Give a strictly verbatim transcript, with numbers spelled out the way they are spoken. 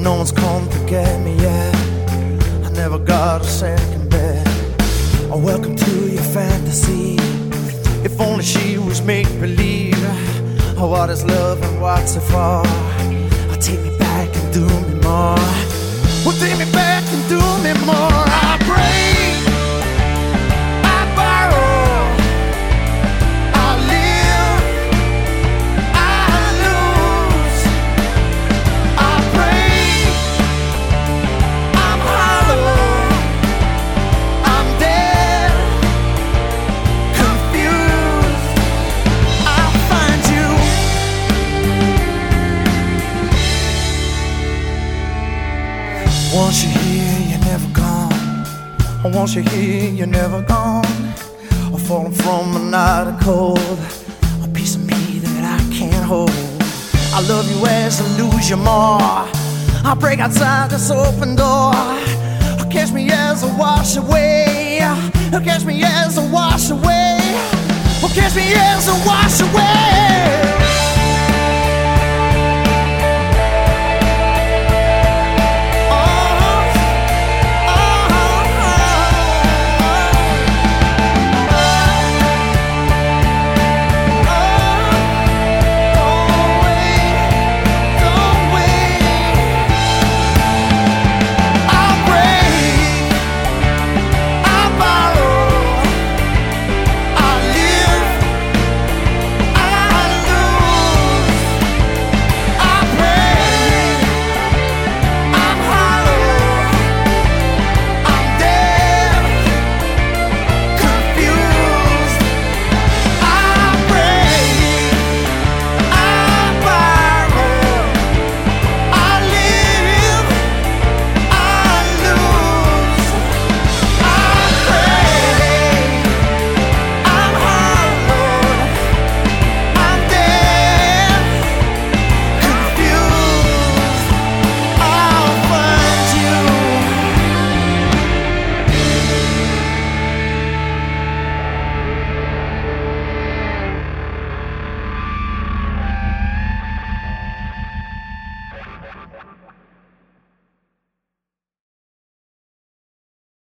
no one's come to get me yet. I never got a second bet. Oh, welcome to your fantasy. If only she was make-believe. Oh, what is love and what's it for? Oh, take me back and do me more. Well, take me back and do me more. I break, I borrow, I live, I lose. I break, I'm hollow, I'm dead, confused. I'll find you. Once you're here, you're never gone. Once you're here, you're never gone. I'm falling from another cold, a piece of me that I can't hold. I love you as I lose you more. I break outside this open door. Catch me as I wash away. Catch me as I wash away. Catch me as I wash away.